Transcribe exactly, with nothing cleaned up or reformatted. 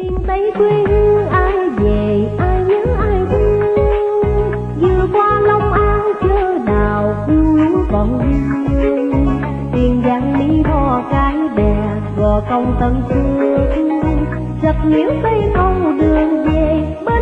miền Tây quê hương ai về ai nhớ ai thương, vừa qua Long An chớ đào cứu còn hương, Tiền Giang Mỹ Tho Cái Bè Gò Công Tân Phước, Rạch Miễu Tây Âu đường về.